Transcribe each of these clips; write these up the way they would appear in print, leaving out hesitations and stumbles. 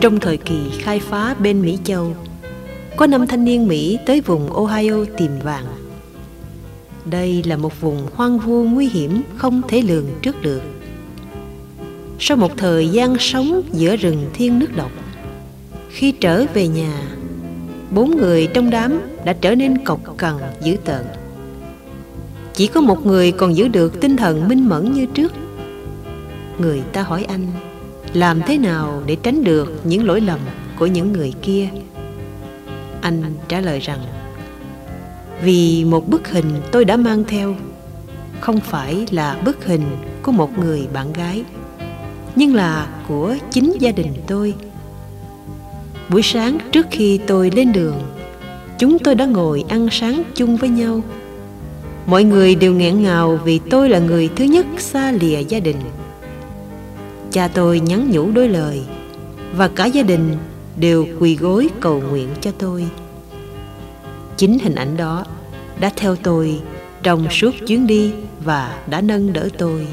Trong thời kỳ khai phá bên Mỹ Châu, có 5 thanh niên Mỹ tới vùng Ohio tìm vàng. Đây là một vùng hoang vu nguy hiểm không thể lường trước được. Sau một thời gian sống giữa rừng thiên nước độc, khi trở về nhà, 4 người trong đám đã trở nên cộc cằn dữ tợn. Chỉ có một người còn giữ được tinh thần minh mẫn như trước. Người ta hỏi anh làm thế nào để tránh được những lỗi lầm của những người kia. Anh trả lời rằng, vì một bức hình tôi đã mang theo không phải là bức hình của một người bạn gái, nhưng là của chính gia đình tôi. Buổi sáng trước khi tôi lên đường, chúng tôi đã ngồi ăn sáng chung với nhau. Mọi người đều nghẹn ngào vì tôi là người thứ nhất xa lìa gia đình. Cha tôi nhắn nhủ đôi lời, và cả gia đình đều quỳ gối cầu nguyện cho tôi. Chính hình ảnh đó đã theo tôi trong suốt chuyến đi và đã nâng đỡ tôi.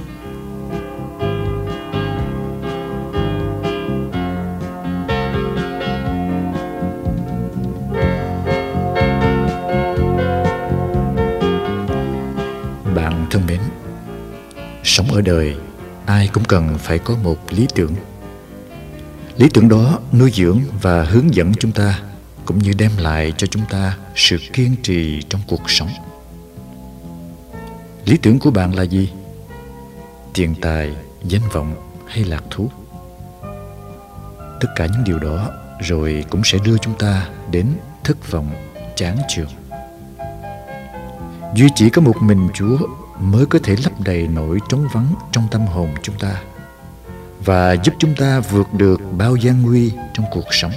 Bạn thân mến, sống ở đời ai cũng cần phải có một lý tưởng. Lý tưởng đó nuôi dưỡng và hướng dẫn chúng ta, cũng như đem lại cho chúng ta sự kiên trì trong cuộc sống. Lý tưởng của bạn là gì? Tiền tài, danh vọng hay lạc thú? Tất cả những điều đó rồi cũng sẽ đưa chúng ta đến thất vọng, chán chường. Duy chỉ có một mình Chúa mới có thể lấp đầy nỗi trống vắng trong tâm hồn chúng ta và giúp chúng ta vượt được bao gian nguy trong cuộc sống.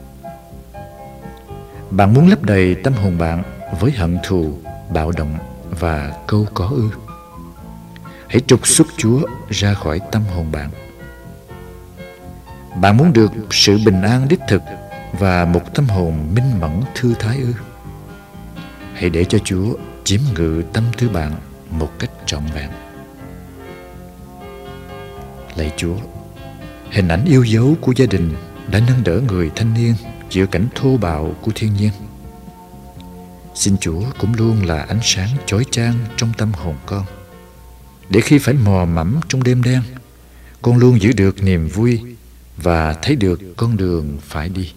Bạn muốn lấp đầy tâm hồn bạn với hận thù, bạo động và câu có ư? Hãy trục xuất Chúa ra khỏi tâm hồn bạn. Bạn muốn được sự bình an đích thực và một tâm hồn minh mẫn thư thái ư? Hãy để cho Chúa chiếm ngự tâm tư bạn một cách trọn vẹn. Lạy Chúa, hình ảnh yêu dấu của gia đình đã nâng đỡ người thanh niên giữa cảnh thô bạo của thiên nhiên. Xin Chúa cũng luôn là ánh sáng chói chang trong tâm hồn con, để khi phải mò mẫm trong đêm đen, con luôn giữ được niềm vui và thấy được con đường phải đi.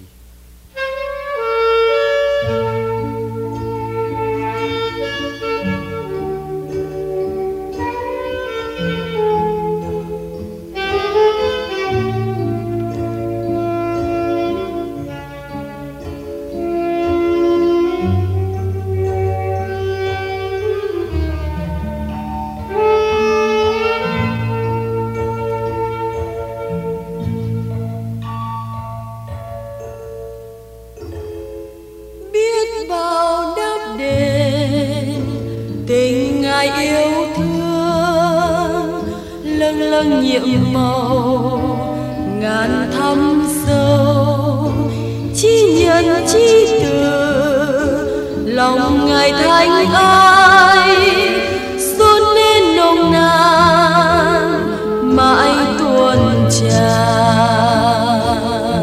Nhiệm màu ngàn thăm sâu, chi nhân chi từ lòng Ngài thánh ai xuân nên nồng nàn mãi tuôn tràn.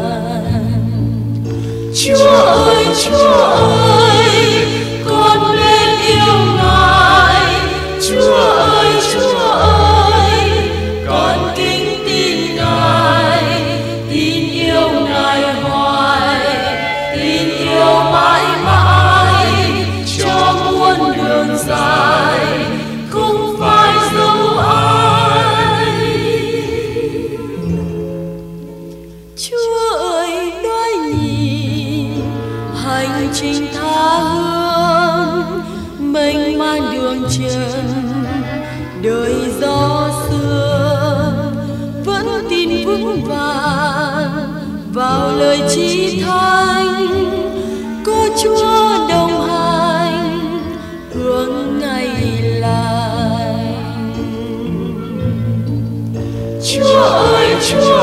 Chúa ơi, Chúa ơi, con nên yêu Ngài. Chúa ơi, Chúa ơi, con kính tin Ngài, tin yêu Ngài hoài, tin yêu mãi mãi cho muôn đường dài, không phải dấu ai. Chúa ơi, đoái nhìn hành trình tha hương, mênh mang đường trần đời gió xưa, vẫn tin vững vàng vào lời chí thánh, có Chúa đồng hành hướng ngày lành. Chúa ơi, Chúa